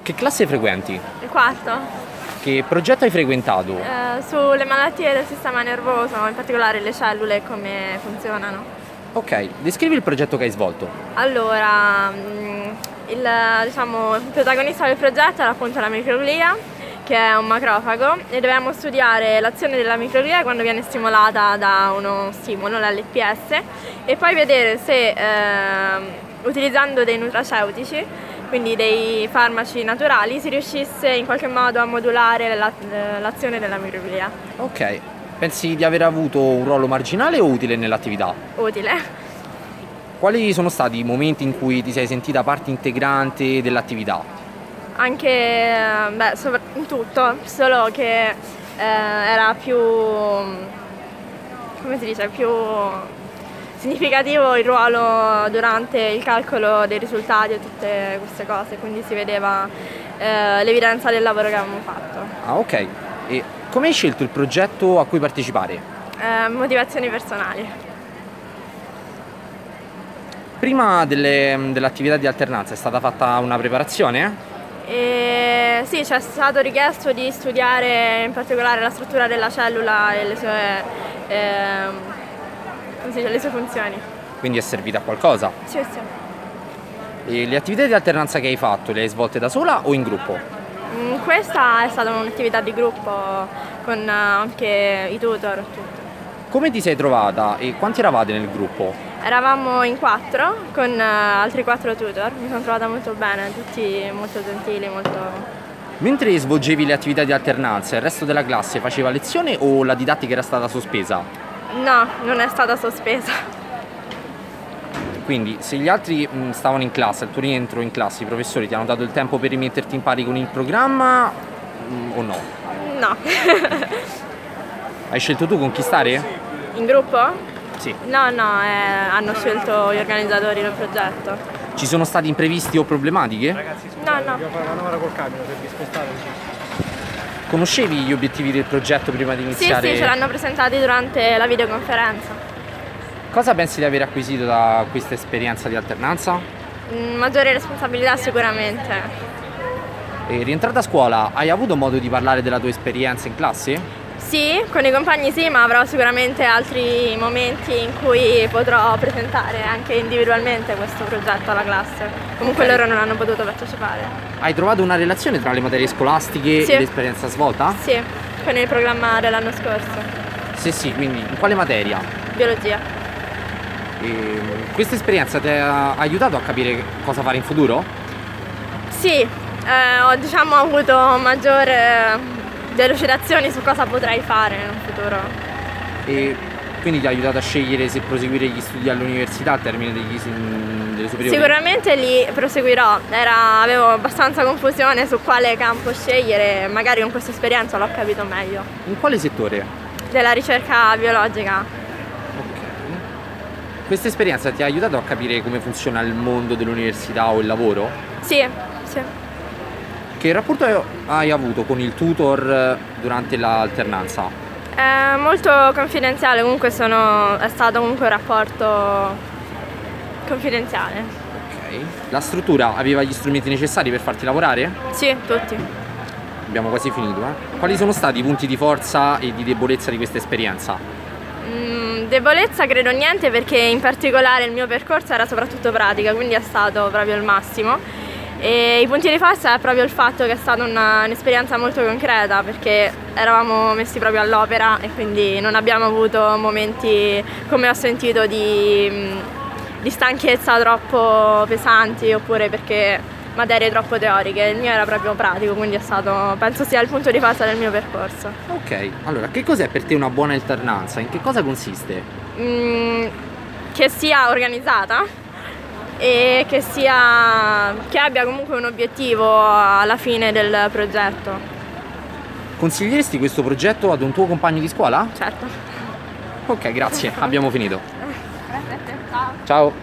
Che classe frequenti? Il quarto, Che progetto hai frequentato? sulle malattie del sistema nervoso, in particolare le cellule e come funzionano. Ok, descrivi il progetto che hai svolto. Allora, il protagonista del progetto era appunto la microglia, che è un macrofago, e dovevamo studiare l'azione della microglia quando viene stimolata da uno stimolo, l'LPS, e poi vedere se utilizzando dei nutraceutici, quindi dei farmaci naturali, si riuscisse in qualche modo a modulare l'azione della microglia. Ok, pensi di aver avuto un ruolo marginale o utile nell'attività? Utile. Quali sono stati i momenti in cui ti sei sentita parte integrante dell'attività? Anche, in tutto, solo che era più, come si dice, più significativo il ruolo durante il calcolo dei risultati e tutte queste cose, quindi si vedeva l'evidenza del lavoro che avevamo fatto. Ah, ok. E come hai scelto il progetto a cui partecipare? Motivazioni personali. Prima dell'attività di alternanza è stata fatta una preparazione? E sì, ci è stato richiesto di studiare in particolare la struttura della cellula e le sue funzioni. Quindi è servita a qualcosa? Sì, sì. E le attività di alternanza che hai fatto le hai svolte da sola o in gruppo? Questa è stata un'attività di gruppo con anche i tutor. Tutto. Come ti sei trovata e quanti eravate nel gruppo? Eravamo in 4 con altri 4 tutor, mi sono trovata molto bene, tutti molto gentili, molto... Mentre svolgevi le attività di alternanza, il resto della classe faceva lezione o la didattica era stata sospesa? No, non è stata sospesa. Quindi se gli altri stavano in classe, al tuo rientro in classe, i professori ti hanno dato il tempo per rimetterti in pari con il programma o no? No. Hai scelto tu con chi stare? In gruppo? Sì. No, hanno scelto gli organizzatori del progetto. Ci sono stati imprevisti o problematiche? No, no. Dobbiamo fare una manovra col camion per spostare. Conoscevi gli obiettivi del progetto prima di iniziare? Sì, ce l'hanno presentati durante la videoconferenza. Cosa pensi di aver acquisito da questa esperienza di alternanza? Maggiore responsabilità sicuramente. E rientrata a scuola, hai avuto modo di parlare della tua esperienza in classe? Sì, con i compagni sì, ma avrò sicuramente altri momenti in cui potrò presentare anche individualmente questo progetto alla classe. Comunque Ok. loro non hanno potuto partecipare. Hai trovato una relazione tra le materie scolastiche Sì. e l'esperienza svolta? Sì, con il programma dell'anno scorso. Sì, quindi in quale materia? Biologia. E questa esperienza ti ha aiutato a capire cosa fare in futuro? Sì, ho avuto maggiore delucidazioni su cosa potrei fare in un futuro. E quindi ti ha aiutato a scegliere se proseguire gli studi all'università al termine delle superiori? Sicuramente li proseguirò, avevo abbastanza confusione su quale campo scegliere, magari con questa esperienza l'ho capito meglio. In quale settore? Della ricerca biologica. Ok. Questa esperienza ti ha aiutato a capire come funziona il mondo dell'università o il lavoro? Sì, sì. Che rapporto hai avuto con il tutor durante l'alternanza? È molto confidenziale, comunque è stato comunque un rapporto confidenziale. Ok. La struttura aveva gli strumenti necessari per farti lavorare? Sì, tutti. Abbiamo quasi finito, eh? Quali sono stati i punti di forza e di debolezza di questa esperienza? Debolezza credo niente, perché in particolare il mio percorso era soprattutto pratica, quindi è stato proprio il massimo. E i punti di forza è proprio il fatto che è stata un'esperienza molto concreta, perché eravamo messi proprio all'opera e quindi non abbiamo avuto momenti, come ho sentito, di stanchezza troppo pesanti oppure perché materie troppo teoriche. Il mio era proprio pratico, quindi penso sia il punto di forza del mio percorso. Ok, allora che cos'è per te una buona alternanza? In che cosa consiste? Che sia organizzata e che abbia comunque un obiettivo alla fine del progetto. Consiglieresti questo progetto ad un tuo compagno di scuola? Certo. Ok, grazie, abbiamo finito. Grazie a te. Ciao. Ciao.